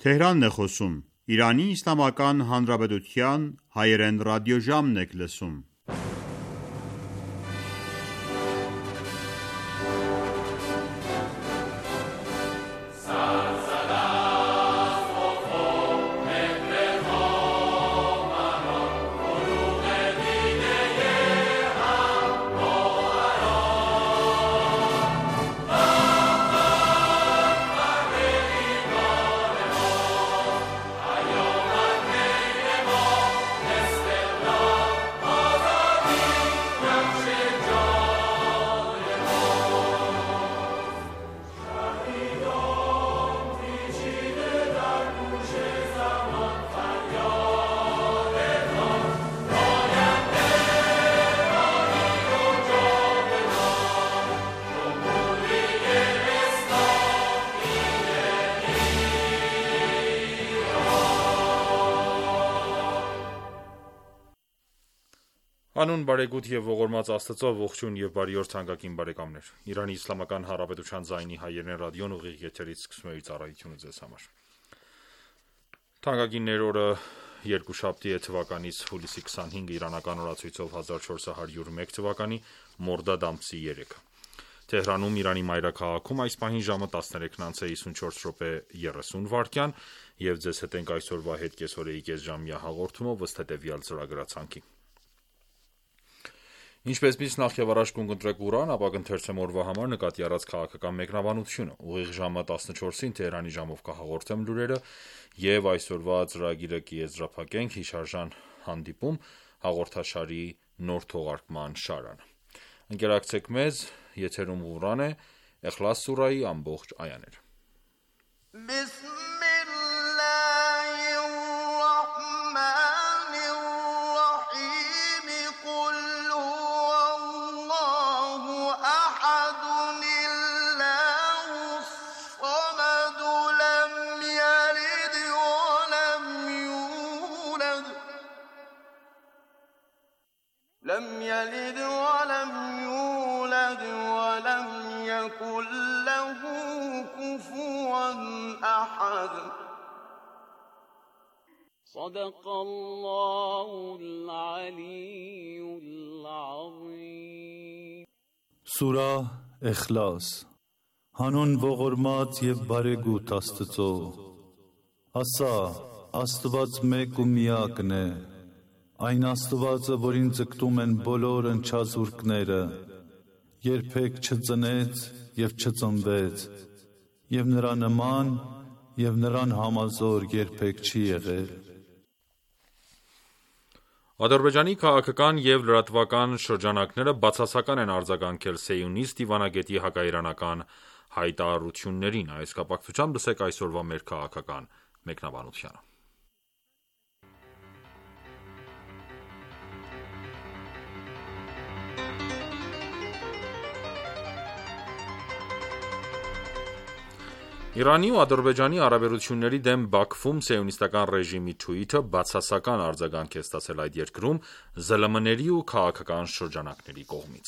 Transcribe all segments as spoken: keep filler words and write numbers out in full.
Թեհրանն է խոսում, Իրանի Իսլամական Հանրապետության հայերեն ռադիոժամն եք լսում: Հանուն բարեգութ և ողորմած Աստծո, ողջույն և բարի օր թանկագին բարեկամներ: Իրանի Իսլամական Հանրապետության ձայնի հայերեն ռադիոն ուղիղ եթերից սկսում է իր ծառայությունը ձեզ համար: Թանկագիններ, օրը երկուշաբթի է, թվականից հուլիսի քսանհինգը, իրանական օրացույցով հազար չորս հարյուր մեկ թվականի մորդադ ամսի երեքը: Թեհրանում, Իրանի մայրաքաղաքում այս պահին ժամը տասներեքն անց է հիսունչորս րոպե երեսուն վայրկյան և ձեզ հետ ենք այսօրվա հետ կեսօրեի կեսժամյա հաղորդումով ըստ հետևյալ ծրագրացանկի: Ինչպես միշտ նախ և առաջ կընտրեք Ղուրան, ապա կընթերցեմ օրվա համար նկատի առած քաղաքական մեկնաբանությունը: Ուղիղ ժամը տասնչորսին Թեհրանի ժամով կհաղորդեմ լուրերը և այսօրվա ծրագիրը կեզրափակենք հիշարժան հանդիպում հաղորդաշարի նոր թողարկման շարանը: Ընկերակցեք մեզ, եթերում Ղուրան է, Էխլաս սուրահի ամբողջ այաները: Սուրահ Էխլաս Հանուն ողորմած և բարեգութ Աստծո: Ասա, Աստված մեկ ու միակն է: Այն Աստվածը, որին ձգտում են բոլոր ընչազուրկները, երբեք չծնեց և չծնվեց, և նրա նման և նրան համազոր երբեք չի եղել: Ադրբեջանի քաղաքական և լրատվական շրջանակները բացասական են արձագանքել սիոնիստ դիվանագետի հակաիրանական հայտարարություններին: Այս կապակցությամբ լսեք այսօրվա մեր քաղաքական մեկնաբանությունը: Իրանի ու Ադրբեջանի հարաբերությունների դեմ Բաքվում սիոնիստական ռեժիմի թուիթը բացասական արձագանք է ստացել այդ երկրում ԶԼՄ-ների ու քաղաքական շրջանակների կողմից: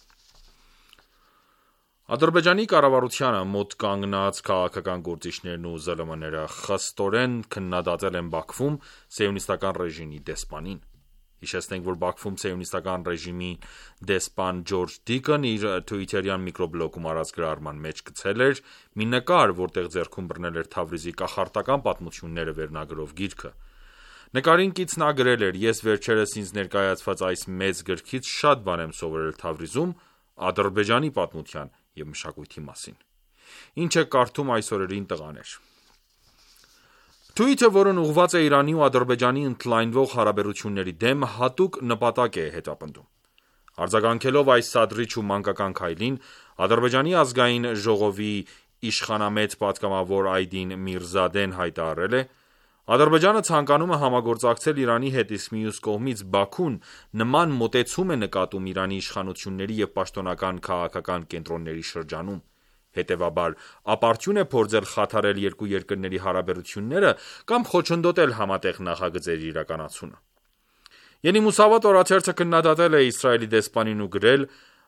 Ադրբեջանի կառավարությանը մոտ կանգնած քաղաքական գործիչներն ու ԶԼՄ-ները խստորեն քննադատել են Բաքվում սիոնիստական ռեժիմի դեսպանին: Հիշեցնենք, որ Բաքվում սիոնիստական ռեժիմի դեսպան Ջորջ Դիկն իր թվիթերյան միկրոբլոգում արած գրառման մեջ գցել էր մի նկար, որտեղ ձեռքում բռնել էր Թավրիզի կախարդական պատմությունները վերնագրով գիրքը: Նկարին կից նա գրել էր. «Ես վերջերս ինձ ներկայացված այս մեծ գրքից շատ բան եմ սովորել Թավրիզում Ադրբեջանի պատմության և մշակույթի մասին: Ինչ եք կարդում այս օրերին տղաներ»: Թվիթը, որն ուղղված է Իրանի ու Ադրբեջանի ընդլայնվող հարաբերությունների դեմ, հատուկ նպատակ է հետապնդում: Արձագանքելով այս սադրիչ ու մանկական քայլին, Ադրբեջանի ազգային ժողովի իշխանամետ պատգամավոր Այդին Միրզադեն հայտարարել է. «Ադրբեջանը ցանկանում է համագործակցել Իրանի հետ, իսկ մյուս կողմից Բաքուն նման մոտեցում է նկատում Իրանի իշխանությունների և պաշտոնական քաղաքական կենտրոնների շրջանում: Հետևաբար, ապարդյուն է փորձել խաթարել երկու երկրների հարաբերությունները կամ խոչընդոտել համատեղ նախագծերի իրականացումը»: Ենի Մուսավատ օրաթերթը քննադատել է Իսրայելի դեսպանին ու գրել.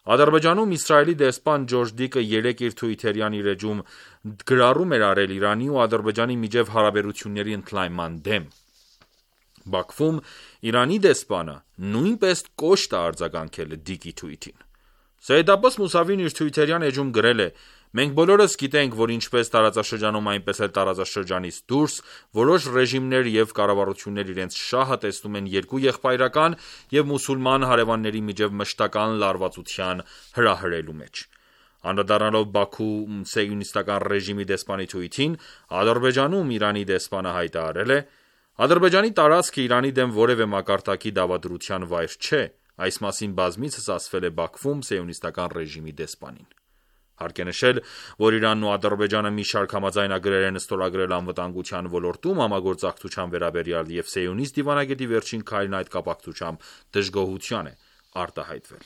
Ադրբեջանում Իսրայելի դեսպան Ջորջ Դիկը երեկ իր թվիթերյան իր էջում գրառում էր արել Իրանի ու Ադրբեջանի միջև հարաբերությունների ընդլայնման դեմ։ Բաքվում Իրանի դեսպանը նույնպես կոշտ է արձագանքել Դիկի թվիթին։ Սեյեդ Աբբաս Մուսավին իր թվիթերյան էջում գրել է. «Մենք բոլորս գիտենք, որ ինչպես տարածաշրջանում, այնպես էլ տարածաշրջանից դուրս, որոշ ռեժիմներ և կառավարություններ իրենց շահը տեսնում են երկու եղբայրական և մուսուլման հարևանների միջև մշտական լարվածության հրահրելու մեջ»։ Անդրադառնալով Բաքվում սիոնիստական ռեժիմի դեսպանի թվիթին, Ադրբեջանում Իրանի դեսպանը հայտարարել է. «Ադրբեջանի տարածքը Իրանի դեմ որևէ մակարդակի դավադրության վայր չէ», այս մասին բազմիցս ասվել է Բաքվում սիոնիստական ռեժիմի դեսպանին։ Հարկ է նշել, որ Իրանն ու Ադրբեջանը մի շարք համաձայնագրեր են ստորագրել անվտանգության ոլորտում համագործակցության վերաբերյալ և սիոնիստ դիվանագետի վերջին քայլն այդ կապակցությամբ դժգոհության է արտահայտվել։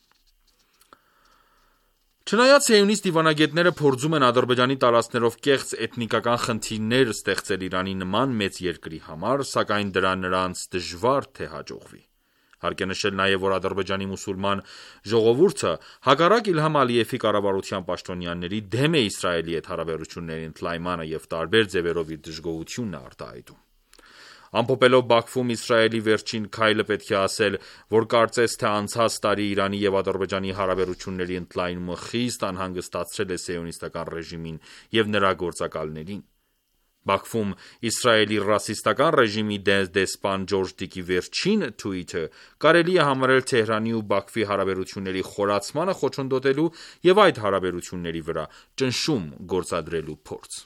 Չնայած սիոնիստ դիվանագետները փորձում են Ադրբեջանի տարածքներով կեղծ էթնիկական խնդիրներ ստեղծել Իրանի նման մեծ երկրի համար, սակայն դրա նրանց դժվար թե հաջողվի։ Հարկ է նշել նաև, որ Ադրբեջանի մուսուլման ժողովուրդը, հակառակ Իլհամ Ալիևի կառավարության պաշտոնյաների, դեմ է Իսրայելի հետ հարաբերությունների ընդլայնմանը և տարբեր ձևերով իր դժգոհությունն է արտահայտում։ Ամփոփելով Բաքվում Իսրայելի վերջին քայլը պետք է ասել, որ կարծես թե անցած տարի Իրանի և Ադրբեջանի հարաբերությունների ընդլայնումը խիստ անհանգստացրել է սիոնիստական ռեժիմին և նրա գործակալներին։ Բաքվում Իսրայելի ռասիստական ռեժիմի դեսպան Ջորջ Դիկի վերջին թվիթը կարելի է համարել Թեհրանի ու Բաքվի հարաբերությունների խորացմանը խոչընդոտելու և այդ հարաբերությունների վրա ճնշում գործադրելու փորձ։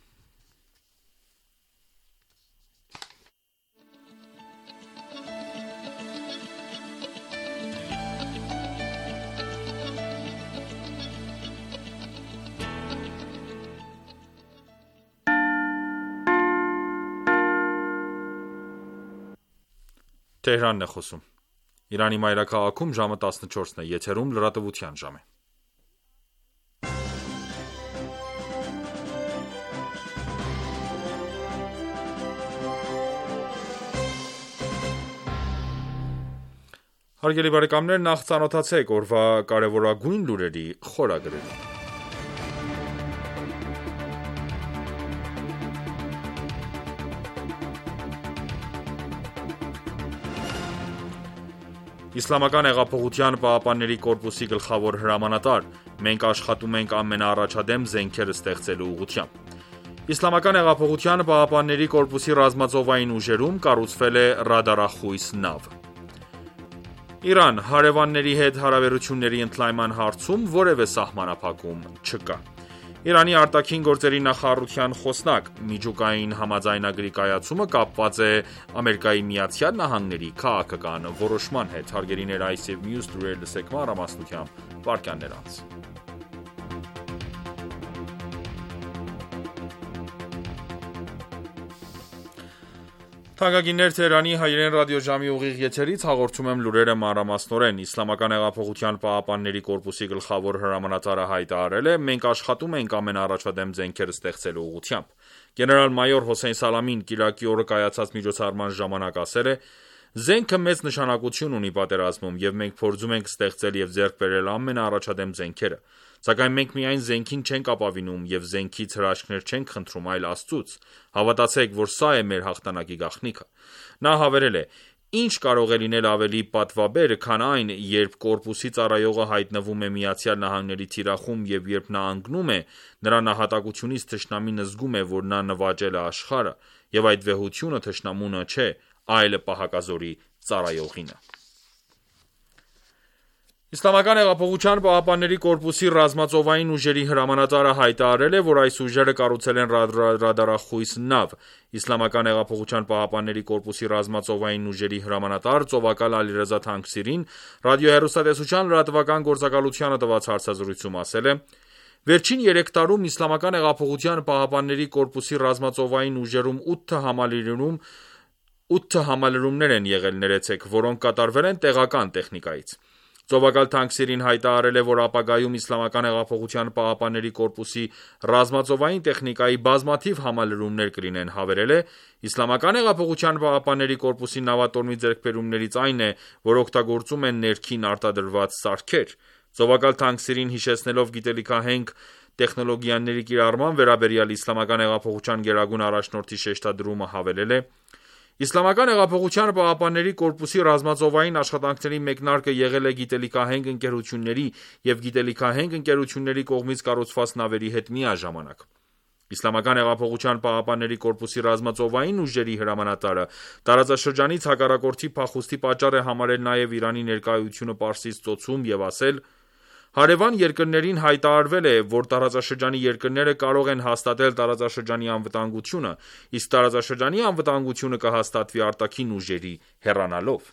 Թեհրանն է խոսում։ Իրանի մայրաքաղաքում ժամը տասնչորսն է, եթերում լրատվության ժամ է։ Հարգելի բարեկամներ, նախ ծանոթացեք օրվա կարևորագույն լուրերի խորագրերով։ Իսլամական հեղափոխության պահապանների կորպուսի գլխավոր հրամանատար. «Մենք աշխատում ենք ամենաառաջադեմ զենքերը ստեղծելու ուղղությամբ»։ Իսլամական հեղափոխության պահապանների կորպուսի ռազմածովային ուժերում կառուցվել է ռադարախույս նավ։ Իրան. հարևանների հետ հարաբերությունների ընդլայնման հարցում որևէ սահմանափակում չկա։ Իրանի արտաքին գործերի նախարարության խոսնակ. «Միջուկային համաձայնագրի կայացումը կապված է ԱՄՆ-ի քաղաքական որոշման հետ»։ Հարգելիներ, այս և մյուս լուրեր լսեք մանրամասնությամբ վայրկյաններ անց։ Թանկագիններ, Թեհրանի հայերեն ռադիոժամի ուղիղ եթերից հաղորդում եմ լուրերը մանրամասնորեն։ Իսլամական հեղափոխության պահապանների կորպուսի գլխավոր հրամանատարը հայտարարել է. «Մենք աշխատում ենք ամենաառաջադեմ զենքերը ստեղծելու ուղղությամբ»։ Գեներալ-մայոր Հոսեյն Սալամին կիրակի օրը կայացած միջոցառման ժամանակ ասել է. «Զենքը մեծ նշանակություն ունի պատերազմում, և մենք փորձում ենք ստեղծել և ձեռք բերել ամենաառաջադեմ զենքերը։ Սակայն մենք միայն զենքին չենք ապավինում և զենքից հրաշքներ չենք խնդրում, այլ Աստծուց։ Հավատացեք, որ սա է մեր հաղթանակի գաղտնիքը»։ Նա հավելել է. «Ինչ կարող է լինել ավելի պատվաբեր, քան այն, երբ կորպուսի ծառայողը հայտնվում է ԱՄՆ-ի թիրախում և երբ նա ընկնում է, նրա նահատակությունից թշնամին զգում է, որ նա նվաճել է աշխարհը, և այդ վեհությունը թշնամունը չէ, այլ պահակազորի ծառայողինը»։ Իսլամական հեղափոխության պահապանների կորպուսի ռազմածովային ուժերի հրամանատարը հայտարարել է, որ այս ուժերը կառուցել են ռադարախույս նավ։ Իսլամական հեղափոխության պահապանների կորպուսի ռազմածովային ուժերի հրամանատար ծովակալ Ալիրեզա Թանկսիրին ռադիոհեռուստատեսության լրատվական գործակալությանը տված հարցազրույցում ասել է. «Վերջին երեք տարում Իսլամական հեղափոխության պահապանների կորպուսի ռազմածովային ուժերում ութ համալրումներ են եղել, ներեցեք, որոնք կատարվել են տեղական տեխնիկայից»։ Ծովակալ Թանկսիրին հայտարարել է, որ ապագայում Իսլամական հեղափոխության պահապանների կորպուսի ռազմածովային տեխնիկայի բազմաթիվ համալրումներ կլինեն, հավելել է. «Իսլամական հեղափոխության պահապանների կորպուսի նավատորմի ձեռքբերումներից այն է, որ օգտագործում են ներքին արտադրված սարքեր»։ Սովակալ Թանկսիրին հիշեցնելով գիտելիքահենք տեխնոլոգիաների կիրառման վերաբերյալ իսլամական հեղափոխության գերագույն առաջնորդի շեշտադրումը հավելել է. Իսլամական հեղափոխության պահապանների կորպուսի ռազմածովային աշխատանքների մեկնարկը եղել է գիտելիքահենք ընկերությունների և գիտելիքահենք ընկերությունների կողմից կառուցված նավերի հետ միաժամանակ։ Իսլամական հեղափոխության պահապանների կորպուսի ռազմածովային ուժերի հրամանատարը տարածաշրջանից հակառակորդի փախուստի պատճառ է համարել նաև Իրանի ներկայությունը Պարսից ծոցում և ասել. «Հարևան երկրներին հայտարարվել է, որ տարածաշրջանի երկրները կարող են հաստատել տարածաշրջանի անվտանգությունը, իսկ տարածաշրջանի անվտանգությունը կհաստատվի արտաքին ուժերի հեռանալով»։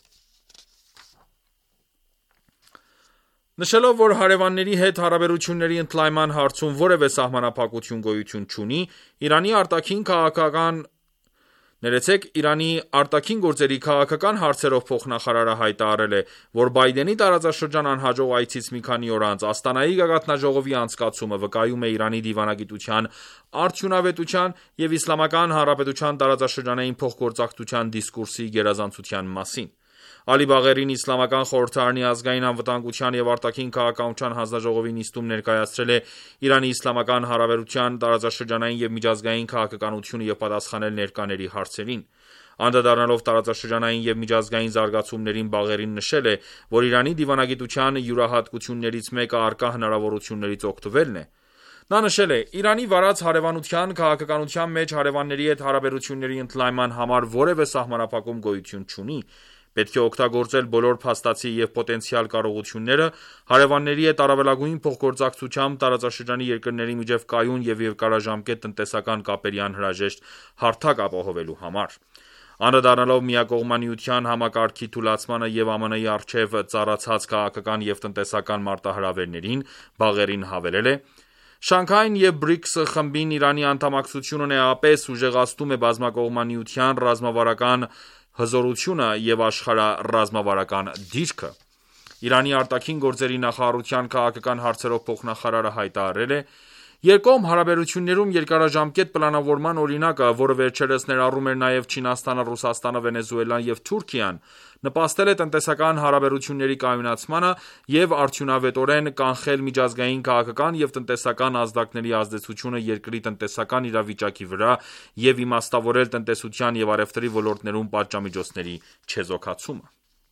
Նշելով, որ հարևանների հետ հարաբերությունների ընդլայնման հարցում որևէ սահմանափակություն գոյություն չունի, Իրանի արտաքին քաղաքական Իրանի արտաքին գործերի քաղաքական հարցերով փոխնախարարը հայտարարել է, որ Բայդենի տարածաշրջան անհաջող այցից մի քանի օր անց Աստանայի գագաթնաժողովի անցկացումը վկայում է Իրանի դիվանագիտության արդյունավետության և Իսլամական Հանրապետության տարածաշրջանային փոխգործակցության դիսկուրսի գերազանցության մասին։ Ալի Բաղերին Իսլամական խորհրդարանի ազգային անվտանգության և արտաքին քաղաքականության հանձնաժողովի նիստում ներկայացրել է Իրանի Իսլամական Հանրապետության տարածաշրջանային և միջազգային քաղաքականությունը և պատասխանել ներկաների հարցերին։ Անդրադառնալով տարածաշրջանային և միջազգային զարգացումներին Բաղերին նշել է, որ Իրանի դիվանագիտության յուրահատկություններից մեկը առկա հնարավորություններից օգտվելն է։ Նա նշել է. «Իրանի վարած հարևանության քաղաքականության մեջ հարևանների հետ հարաբերությունների ընդլայնման համար որևէ սահմանափակում գոյություն չունի։ Պետք է օգտագործել բոլոր փաստացի և պոտենցիալ կարողությունները հարևանների հետ առավելագույն փոխգործակցությամբ տարածաշրջանի երկրների միջև կայուն և երկարաժամկետ տնտեսական կապերի անհրաժեշտ հարթակ ապահովելու համար»։ Անդրադառնալով միակողմանիության համակարգի թուլացմանը և ԱՄՆ-ի առջև ծառացած քաղաքական և տնտեսական մարտահրավերներին, Բաղերին հավելել է. «Շանհայն և բրիքս խմբին Իրանի անդամակցությունն էապես ուժեղացնում է բազմակողմանիության ռազմավարական հզորությունը և աշխարհառազմավարական դիրքը»։ Իրանի արտաքին գործերի նախարարության քաղաքական հարցերով փոխնախարարը հայտարարել է. «Երկկողմ հարաբերություններում երկարաժամկետ պլանավորման օրինակը, որը վերջերս ներառում էր նաև Չինաստանը, Ռուսաստանը, Վենեսուելան և Թուրքիան, նպաստել է տնտեսական հարաբերությունների կայունացմանը և արդյունավետորեն կանխել միջազգային քաղաքական և տնտեսական ազդակների ազդեցությունը երկրի տնտեսական իրավիճակի վրա և իմաստավորել տնտեսության և առևտրի ոլորտներում պատժամիջոցների չեզոքացումը»։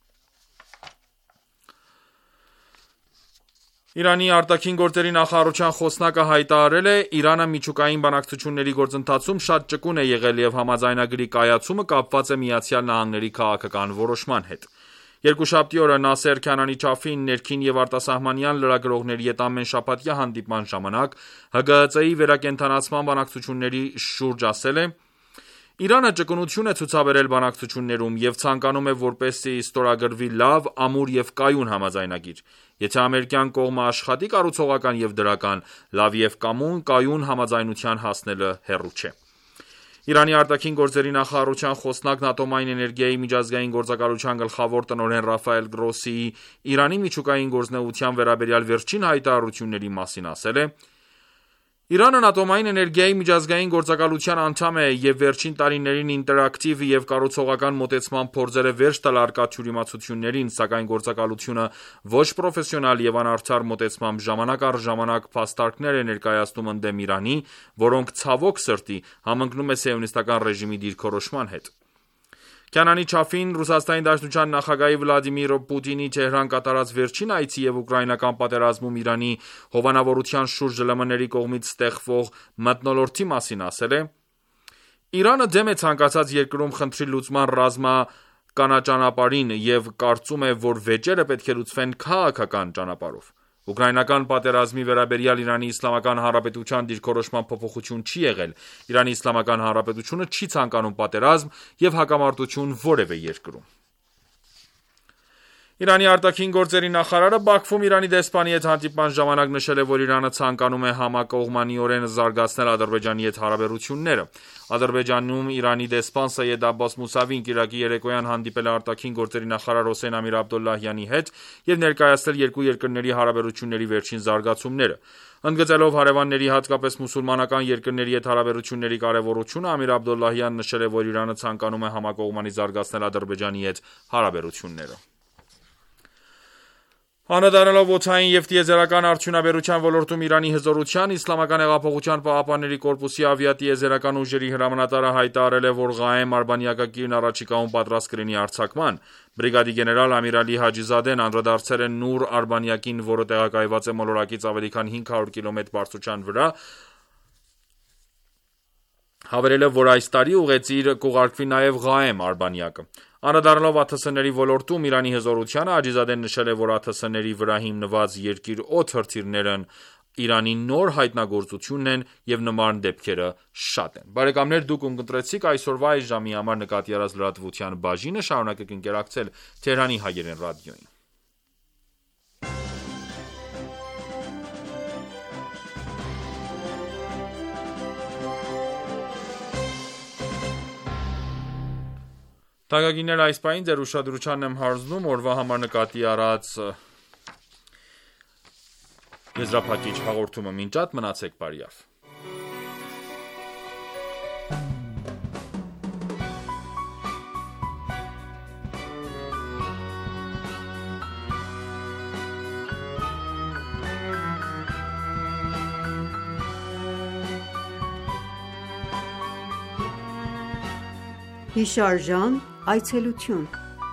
Իրանի արտաքին գործերի նախարարության խոսնակը հայտարարել է. «Իրանը միջուկային բանակցությունների գործընթացում շատ ճկուն է եղել և համաձայնագրի կայացումը կապված է ԱՄՆ-ի քաղաքական որոշման հետ»։ Երկուշաբթի օրը Նասեր Քանանի Չաֆին ներքին և արտասահմանյան լրագրողների հետ ամենշաբաթյա հանդիպման ժամանակ ՀԳՀԾ-ի վերակենդանացման բանակցությունների շուրջ ասել է. «Իրանը ճկունություն է ցուցաբերել բանակցություններում և ցանկանում է, որպեսզի ստորագրվի լավ, ամուր և կայուն համաձայնագիր։ Եթե ամերիկյան կողմը աշխատի կառուցողական և դրական, լավ և կայուն համաձայնության հասնելը հեռու չէ»։ Իրանի արտաքին գործերի նախարարության խոսնակն Ատոմային էներգիայի միջազգային գործակալության գլխավոր տնօրեն Ռաֆայել Գրոսիի Իրանի միջուկային գործունեության վերաբերյալ վերջին հայտարարությունների մասին ասել է. «Իրանն Ատոմային էներգիայի միջազգային գործակալության անդամ է և վերջին տարիներին ինտերակտիվ և կառուցողական մոտեցման փորձեր է վերջ տալ առկա թյուրիմացություններին, սակայն գործակալությունը ոչ պրոֆեսիոնալ և անարդար մոտեցմամբ ժամանակ առ ժամանակ փաստարկներ է ներկայացնում ընդդեմ Իրանի, որոնք, ցավոք սրտի, համընկնում է սիոնիստական ռեժիմի դիրքորոշման հետ»։ Քանանի Չաֆին ՌԴ նախագահի Վլադիմիր Պուտինի Թեհրան կատարած վերջին այցի և ուկրաինական պատերազմում Իրանի հովանավորության շուրջ ԼՄՆ-երի կողմից ստեղծվող մթնոլորտի մասին ասել է. «Իրանը դեմ է ցանկացած երկրում խնդրի լուծման ռազմականաճանապարհին և կարծում է, որ վեճերը պետք է լուծվեն քաղաքական ճանապարհով։ Ուկրաինական պատերազմի վերաբերյալ Իրանի Իսլամական Հանրապետության դիրքորոշման փոփոխություն չի եղել։ Իրանի Իսլամական Հանրապետությունը չի ցանկանում պատերազմ և հակամարտություն որևէ երկրում»։ Իրանի արտաքին գործերի նախարարը Բաքվում Իրանի դեսպանի հետ հանդիպման ժամանակ նշել է, որ Իրանը ցանկանում է համակողմանիորեն զարգացնել Ադրբեջանի հետ հարաբերությունները։ Ադրբեջանում Իրանի դեսպան Սեյեդ Աբբաս Մուսավին կիրակի երեկոյան հանդիպել է արտաքին գործերի նախարար Հոսեյն Ամիր Աբդոլլահյանի հետ և ներկայացնել երկու երկրների հարաբերությունների վերջին զարգացումները։ Ընդգծելով հարևանների, հատկապես մուսուլմանական երկրների հետ հարաբերությունների կարևորությունը, Ամիր Աբդոլլահյանն նշել է, որ Իրանը ցանկանում է համակողմանի զարգացնել Ադրբեջանի հետ հարաբերությունները։ Անդրադառնալով օդային և տիեզերական արդյունաբերության ոլորտում Իրանի հզորության, Իսլամական հեղափոխության պահապանների կորպուսի ավիատիեզերական ուժերի հրամանատարը հայտարարել է, որ Ղաեմ արբանյակակիրն առաջիկայում պատրաստ կլինի արձակման։ Բրիգադի գեներալ Ամիր Ալի Հաջիզադեն անդրադարձել է Նուր արբանյակին, որը տեղակայված է մոլորակից ավելի քան հինգ հարյուր կիլոմետր բարձրության վրա, հավելելով, որ այս տարի ուղեծիր կուղարկվի նաև Ղաեմ արբանյակը։ Անդրադառնալով ԱԹՍ-ների ոլորտում Իրանի հզորությանը, Հաջիզադեն նշել է, որ ԱԹՍ-ների վրա հիմնված երկիր-օդ հրթիռներն Իրանի նոր հայտնագործությունն են և նման դեպքերը շատ են։ Բարեկամներ, դուք ունկնդրեցիք այսօրվա այս ժամի համար նկատի առած լրատվության բաժինը, շարունակեք ընկերակցել Թեհրանի հայերեն ռադիոյին։ Թանկագիններ, այս պահին ձեր ուշադրությանն եմ հարցնում օրվա համար նկատի առած եզրափակիչ հաղորդումը։ Մինչ այդ մնացեք բարյավ։ Հիշարժան այցելություն։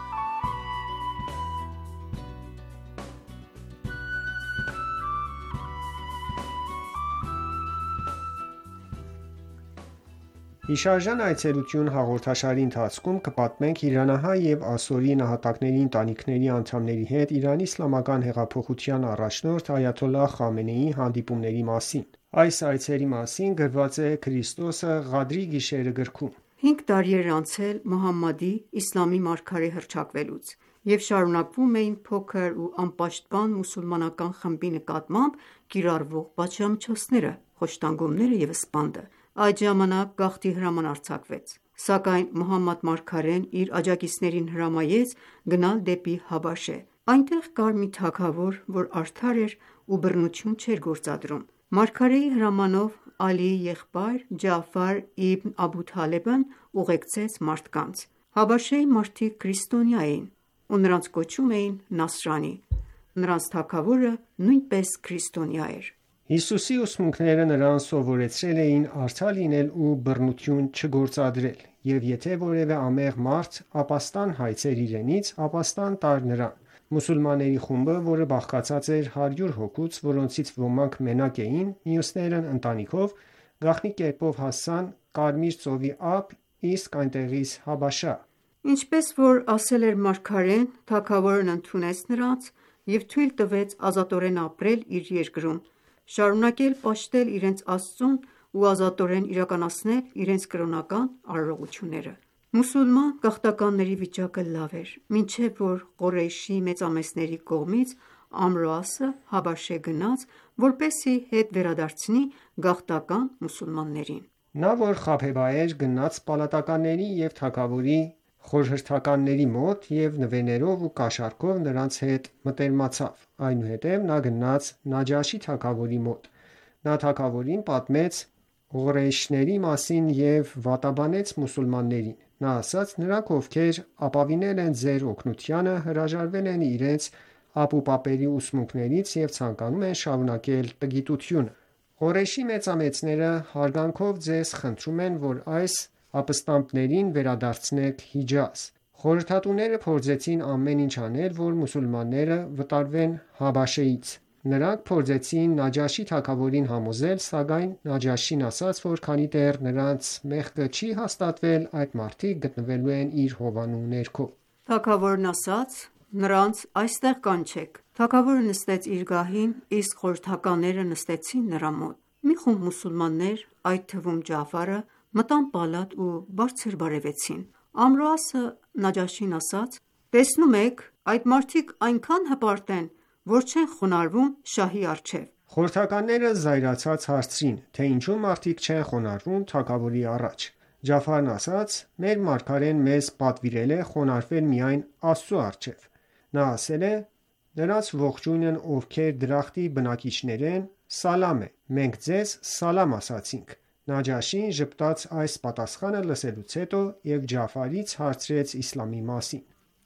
Հիշարժան այցելություն հաղորդաշարի ընթացքում կպատմենք իրանահայ և ասորի նահատակների ընտանիքների անդամների հետ Իրանի իսլամական հեղափոխության առաջնորդ այաթոլլահ Խամենեիի հանդիպումների մասին։ Այս այցերի մասին գրված է Քրիստոսը Ղադրի գիշերը գրքում։ Հինգ տարի էր անցել Մուհամմադի՝ իսլամի մարգարե հռչակվելուց, և շարունակվում էին փոքր ու անպաշտպան մուսուլմանական խմբի նկատմամբ կիրառվող պատժամիջոցները, խոշտանգումները և սպանդը։ Այդ ժամանակ գաղթի հրաման արձակվեց, սակայն Մուհամմադ մարգարեն իր աջակիցներին հրամայեց գնալ դեպի Հաբաշե։ Այնտեղ կար մի թագավոր, որ արդար էր ու բռնություն չէր գործադրում։ Մարգարեի հրամանով Ալիի եղբայր Ջաաֆար իբն Աբու Թալեբն ուղեկցեց մարդկանց։ Հաբաշեի մարդիկ քրիստոնյա էին ու նրանց կոչում էին Նասրանի։ Նրանց թագավորը նույնպես քրիստոնյա էր։ Հիսուսի ուսմունքները նրան սովորեցրել էին արդար լինել ու բռնություն չգործադրել, և եթե որևէ անմեղ մարդ ապաստան հայցեր իրենից, ապաստան տար նրան։ Մուսուլմանների խումբը, որը բաղկացած էր հարյուր հոգուց, որոնցից ոմանք մենակ էին, մյուսներն ընտանիքով, գաղտնի կերպով հասան Կարմիր ծովի ափ, իսկ այնտեղից Հաբաշա։ Ինչպես որ ասել էր մարգարեն, թագավորն ընդունեց նրանց և թույլ տվեց ազատորեն ապրել իր երկրում, շարունակել պաշտել իրենց Աստծուն ու ազատորեն իրականացնել իրենց կրոնական արարողությունները։ Մուսուլման գաղթականների վիճակը լավ էր, մինչև որ Quraysh-ի մեծամեծների կողմից Ամր Ասը Հաբաշե գնաց, որպեսզի հետ վերադարձնի գաղթական մուսուլմաններին։ Նա, որ խաբեբա էր, գնաց պալատականների և թագավորի խորհրդականների մոտ և նվերներով ու կաշառքով նրանց հետ մտերմացավ։ Այնուհետև նա գնաց Նաջաշի թագավորի մոտ։ Նա թագավորին պատմեց Quraysh-ների մասին և վատաբանեց մուսուլմաններին։ Նա ասաց. «Նրանք, ովքեր ապավինել են ձեր օգնությանը, հրաժարվել են իրենց ապուպապերի ուսմունքներից և ցանկանում են շարունակել տգիտությունը։ Quraysh-ի մեծամեծները հարգանքով ձեզ խնդրում են, որ այս ապստամբներին վերադարձնեք Հիջազ»։ Խորհրդատուները փորձեցին ամեն ինչ անել, որ մուսուլմանները վտարվեն Հաբաշեից։ Նրանք փորձեցին Նաջաշի թագավորին համոզել, սակայն Նաջաշին ասաց, որ քանի դեռ նրանց մեղքը չի հաստատվել, այդ մարդիկ գտնվելու են իր հովանու ներքո։ Թագավորն ասաց. «Նրանց այստեղ կանչեք»։ Թագավորը նստեց իր գահին, իսկ խորհրդականները նստեցին նրա մոտ։ Մի խումբ մուսուլմաններ, այդ թվում Ջաաֆարը, մտան պալատ ու բարձր բարևեցին։ Ամր Ասը Նաջաշին ասաց. «Տեսնում եք, այդ մարդիկ այնքան հպարտ են, որ չեն խոնարհվում շահի առջև»։ Խորհրդականները զայրացած հարցրին, թե ինչու մարդիկ չեն խոնարհվում թագավորի առաջ։ Ջաաֆարն ասաց. «Մեր մարգարեն մեզ պատվիրել է խոնարհվել միայն Աստծու առջև»։ Նա ասել է. «Նրանց ողջույնն ովքեր դրախտի բնակիչներ են, սալամ է, մենք ձեզ սալամ ասացինք»։ Նաջաշին ժպտաց այս պատասխանը լսելուց հետո և Ջաաֆարից հարցրեց իսլամի մասին։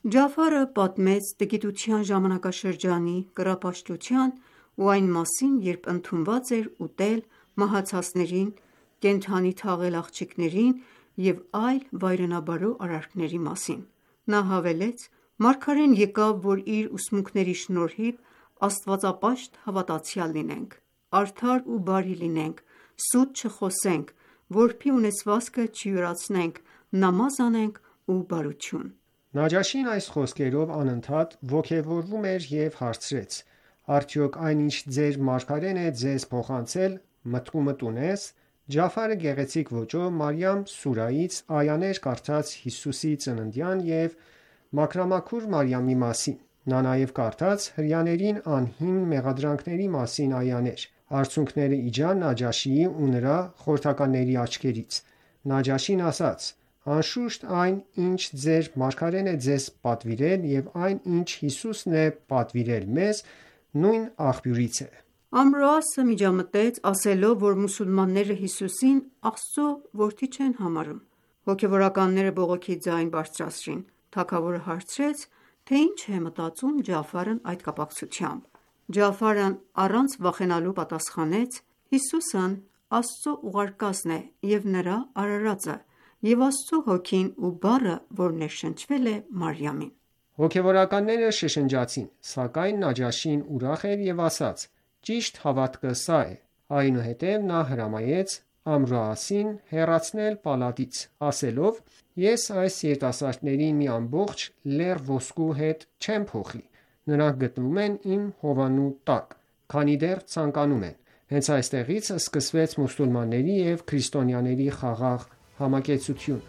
Ջաֆարը պատմեց տգիտության ժամանակաշրջանի, կռապաշտության ու այն մասին, երբ ընդունված էր ուտել մահացածներին, կենդանի թաղել աղջիկներին և այլ վայրենաբարո արարքների մասին: Նա հավելեց. «Մարգարեն եկավ, որ իր ուսմունքների շնորհիվ աստվածապաշտ հավատացյալ լինենք, արդար ու բարի լինենք, սուտ չխոսենք, որբի ունեցվածքը չյուրացնենք, նամազ անենք ու բարություն»: Նաջաշին այս խոսքերով անընդհատ ոգևորվում էր և հարցրեց. «Արդյոք այն ինչ ձեր մարգարեն է ձեզ փոխանցել, մտքումդ ունե՞ս»: Ջաֆարը գեղեցիկ ոճով Մարիամ սուրայից այաներ կարդաց Հիսուսի ծննդյան և մաքրամաքուր Մարիամի մասին: Նա նաև կարդաց հրեաներին անհիմն մեղադրանքների մասին այաներ: Արցունքները իջան Նաջաշիի ու նրա խորհրդականների աչքերից: Նաջաշին ասաց. «Անշուշտ այն ինչ ձեր մարգարեն է ձեզ պատվիրել և այն ինչ Հիսուսն է պատվիրել մեզ, նույն աղբյուրից է»: Ամր ու Ասը միջամտեց, ասելով, որ մուսուլմանները Հիսուսին Աստծո որդի չեն համարում: Հոգևորականները բողոքի ձայն բարձրացրին: Թագավորը հարցրեց, թե ինչ է մտածում Ջաֆարն այդ կապակցությամբ: Ջաֆարն առանց վախենալու պատասխանեց. «Հիսուսն Աստծո ուղարկածն է և նրա արարածը և Աստծո հոգին ու բառը, որ ներշնչվել է Մարիամին»: Հոգևորականները շշնջացին: Սակայն Նաջաշին ուրախ էր և ասաց. «Ճիշտ հավատքը սա է»: Այնուհետև նա հրամայեց Ամր ու Ասին հեռացնել պալատից, ասելով. «Ես այս երիտասարդներին մի ամբողջ լեռ ոսկու հետ չեմ փոխի: Նրանք գտնվում են իմ հովանու տակ, քանի դեռ ցանկանում են»: Հենց այստեղից սկսվեց մուսուլմանների և քրիստոնյաների խաղաղ համակեցությունը: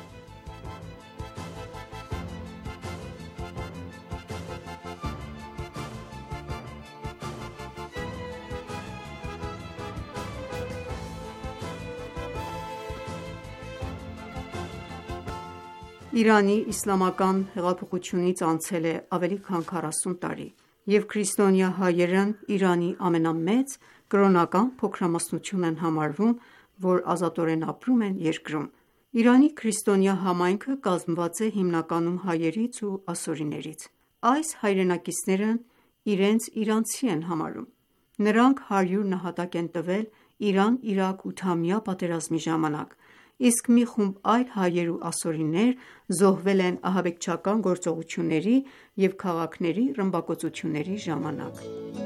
Իրանի իսլամական հեղափոխությունից անցել է ավելի քան քառասուն տարի, և քրիստոնյա հայերն Իրանի ամենամեծ կրոնական փոքրամասնությունն են համարվում, որ ազատորեն ապրում են երկրում: Իրանի քրիստոնյա համայնքը կազմված է հիմնականում հայերից ու ասորիներից: Այս հայրենակիցներն իրենց իրանցի են համարում: Նրանք հարյուր նահատակ են տվել Իրան-Իրաք ութամյա պատերազմի ժամանակ, իսկ մի խումբ այլ հայեր ու ասորիներ զոհվել են ահաբեկչական գործողությունների և քաղաքների ռմբակոծությունների ժամանակ: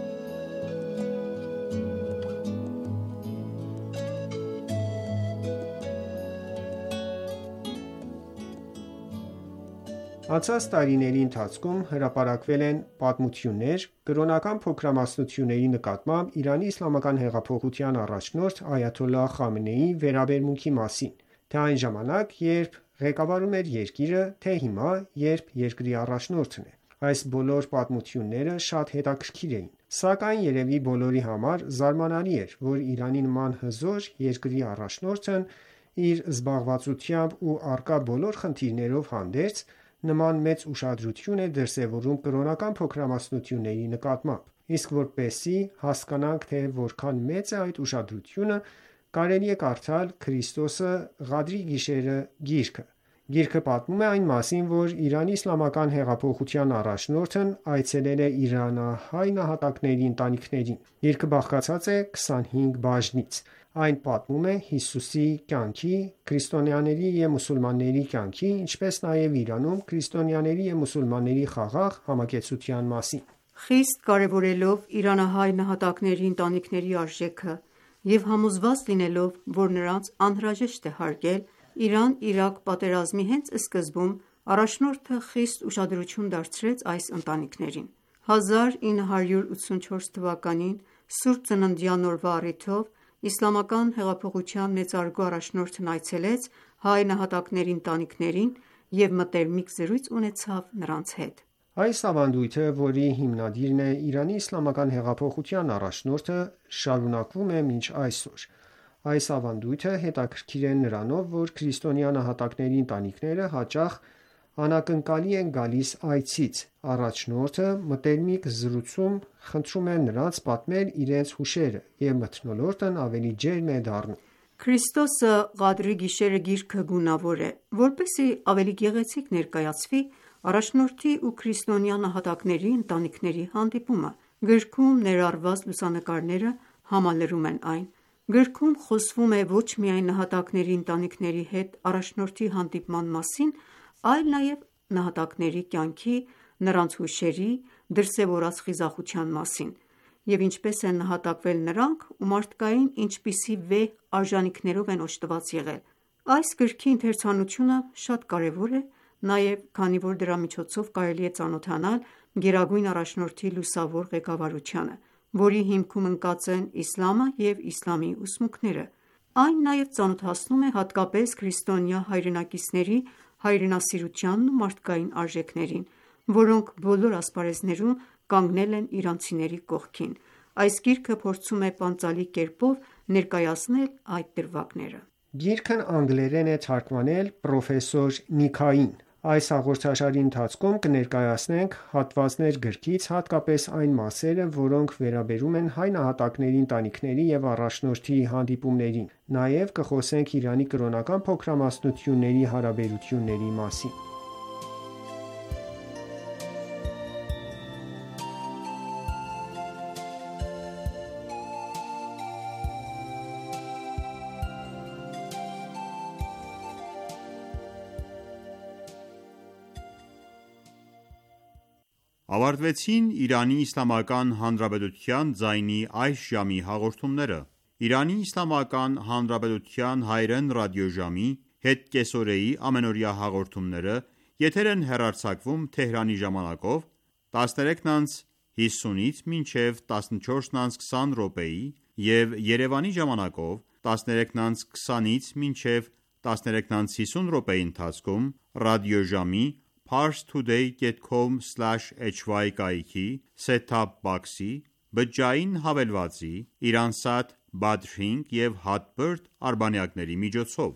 Անցած տարիների ընթացքում հրապարակվել են պատմություններ կրոնական փոքրամասնությունների նկատմամբ Իրանի իսլամական հեղափոխության առաջնորդ Այաթոլլահ Խամենեիի վերաբերմունքի մասին, թե այն ժամանակ, երբ ղեկավարում էր երկիրը, թե հիմա, երբ երկրի առաջնորդն է: Այս բոլոր պատմությունները շատ հետաքրքիր էին: Սակայն երևի բոլորի համար զարմանալի էր, որ Իրանի նման հզոր երկրի առաջնորդն իր զբաղվածությամբ ու առկա բոլոր խնդիրներով հանդերձ, նման մեծ ուշադրություն է դրսևորում կրոնական փոքրամասնությունների նկատմամբ: Իսկ որպեսզի հասկանանք, թե որքան մեծ է այդ ուշադրությունը, կարելի է կարդալ «Քրիստոսը Ղադրի գիշերը» գիրքը: Գիրքը պատմում է այն մասին, որ Իրանի իսլամական հեղափոխության առաջնորդն այցելել է իրանահայ նահատակների ընտանիքներին: Գիրքը բաղկացած է քսանհինգ բաժնից: Այն պատմում է Հիսուսի կյանքի, քրիստոնյաների և մուսուլմանների կյանքի, ինչպես նաև Իրանում քրիստոնյաների և մուսուլմանների խաղաղ համակեցության մասին: Խիստ կարևորելով իրանահայ նահատակների ընտանիքների արժեքը և համոզված լինելով, որ նրանց անհրաժեշտ է հարգել, Իրան-Իրաք պատերազմի հենց սկզբում առաջնորդը խիստ ուշադրություն դարձրեց այս ընտանիքներին: հազար ինը հարյուր ութսունչորս թվականին Սուրբ ծննդյան օրվա առիթով Իսլամական հեղափոխության մեծարգո առաջնորդն այցելեց հայ նահատակների ընտանիքներին և մտերմիկ զրույց ունեցավ նրանց հետ: Այս ավանդույթը, որի հիմնադիրն է Իրանի իսլամական հեղափոխության առաջնորդը, շարունակվում է մինչ այսօր: Այս ավանդույթը հետաքրքիր է նրանով, որ քրիստոնյա նահատակների ընտանիքները հաճախ անակնկալի են գալիս այցից: Առաջնորդը մտերմիկ զրույցում խնդրում է նրանց պատմել իրենց հուշերը և մթնոլորտն ավելի ջերմ է դառնում: «Քրիստոսը Ղադրի գիշերը» գիրքը գունավոր է: Որպեսզի ավելի գեղեցիկ ներկայացվի, առաջնորդի ու քրիստոնյա նահատակների ընտանիքների հանդիպումը։ Գրքում ներառված լուսանկարները համալրում են այն։ Գրքում խոսվում է ոչ միայն նահատակների ընտանիքների հետ առաջնորդի հանդիպման մասին, այլ նաև նահատակների կյանքի, նրանց հուշերի, դրսևորած խիզախության մասին, և ինչպես են նահատակվել նրանք ու մարդկային ինչպիսի վեհ արժանիքներով են օժտված եղել։ Այս գրքի ընթերցանությունը շատ կարևոր է նաև քանի որ դրա միջոցով կարելի է ծանոթանալ Գերագույն առաջնորդի լուսավոր ղեկավարությանը, որի հիմքում ընկած են իսլամը և իսլամի ուսմունքները։ Այն նաև ծանոթացնում է հատկապես քրիստոնյա հայրենակիցների հայրենասիրությանն ու մարդկային արժեքներին, որոնք բոլոր ասպարեզներում կանգնել են իրանցիների կողքին։ Այս գիրքը փորձում է պանծալի կերպով ներկայացնել այդ դրվագները։ Գիրքն անգլերեն է թարգմանել պրոֆեսոր Նիքային։ Այս հաղորդաշարի ընթացքում կներկայացնենք հատվածներ գրքից, հատկապես այն մասերը, որոնք վերաբերում են հայ նահատակների ընտանիքների և առաջնորդի հանդիպումներին։ Նաև կխոսենք Իրանի կրոնական փոքրամասնությունների հարաբերությունների մասին։ Ավարտվեցին Իրանի Իսլամական Հանրապետության ձայնի այս ժամի հաղորդումները։ Իրանի Իսլամական Հանրապետության հայրեն ռադիոժամի հետկեսօրեի ամենօրյա հաղորդումները եթեր են հեռարձակվում Թեհրանի ժամանակով տասներեքն ընց հիսունից մինչև տասնչորսն ընց քսան րոպեի և Երևանի ժամանակով տասներեքն ընց քսանից մինչև տասներեքն ընց հիսուն րոպեի ընթացքում ռադիոժամի parstoday dot com slash h y կայքի set-top box-ի, բջջային հավելվածի, Iransat, Badrink և Hotbird արբանյակների միջոցով։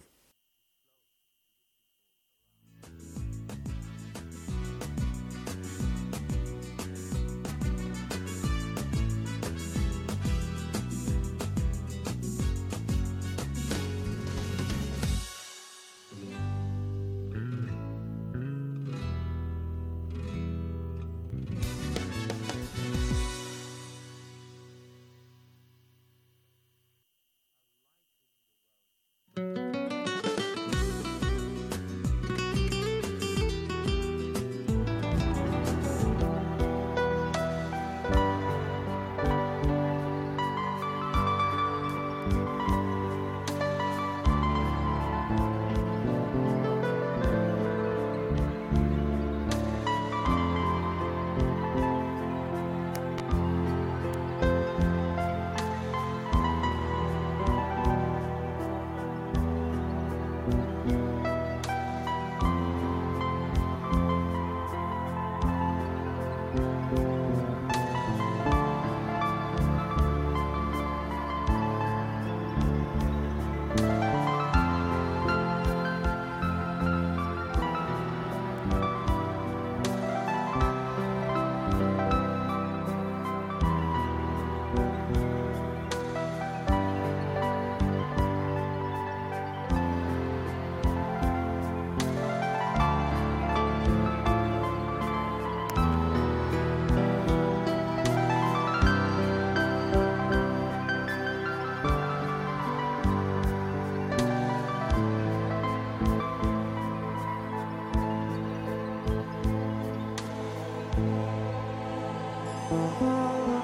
Thank you.